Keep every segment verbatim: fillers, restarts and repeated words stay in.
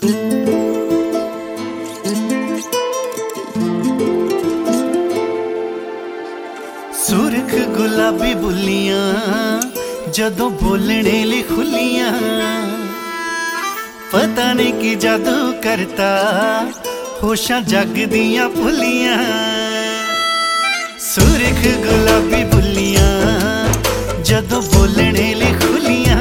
सुरख गुलाबी बुलियां जदों बोलने ली खुलियां, पता नहीं की जादू करता होशां जग दियां भुलियां। सुरख गुलाबी बुलियां जदों बोलने ली खुलियां,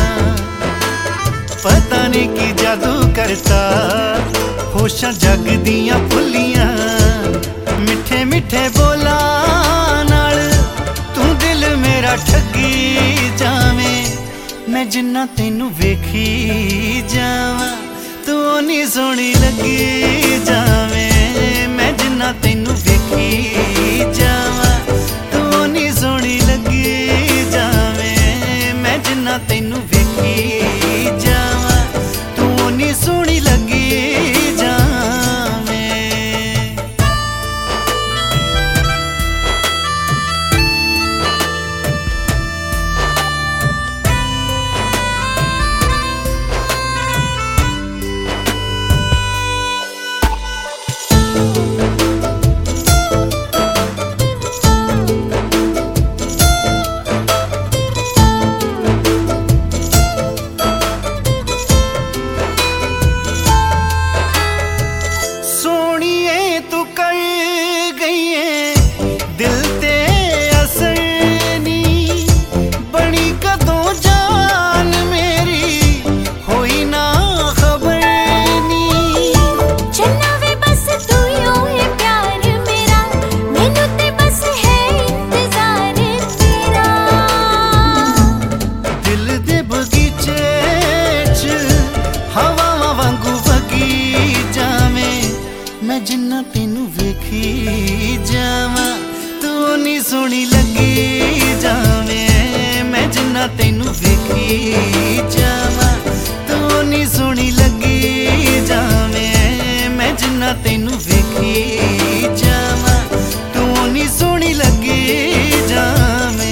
पता नहीं की जादू करता होशां जग दियां भुलियां। मिठे मिठे बोला नाल तू दिल मेरा ठगी जावे, मैं जिन्ना तेनू वेखी जावां तू ओनी सोहनी लगी जावे। मैं जिन्ना तेनू वेखी जावां तू ओनी सोहनी लगी जावे। मैं जिन्ना तेनू वेखी जावां तू ओनी सोहनी लगी जावे। मैं जिन्ना तेनू वेखी जावां तू ओनी सोहनी लगी जावे। मैं जिन्ना तेनू वेखी जावां तू ओनी सोहनी लगी जावे। मैं जिन्ना तेनू वेखी जावां तू ओनी सोहनी लगी जावे।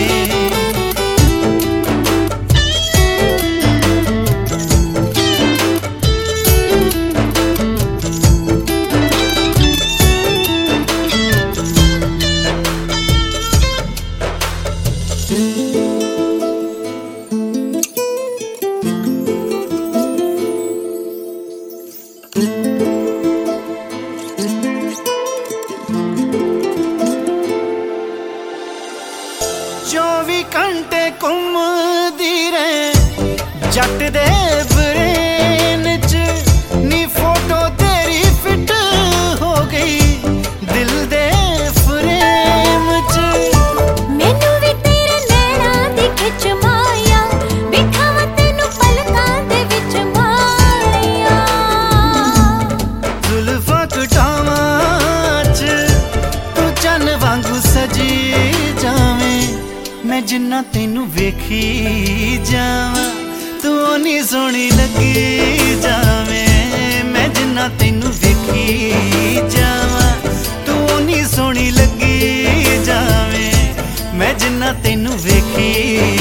चौबी घंटे घूमदी रहे जट दे ब्रेन च नी, फोटो तेरी फिट हो गई दिल दे फ्रेम च। मैनू भी तेरे नैना दी खिच माया, बिठावां तैनू पलकां दे विच माया। जुल्फां कटावां च तू चन्न वांगू सजी जावे। मैं जिन्ना तेनू वेखी जावां तू ओनी सोहनी लगी जावे। मैं जिन्ना तेनू वेखी जावां तू ओनी सोहनी लगी जावे। मैं जिन्ना तेनू वेखी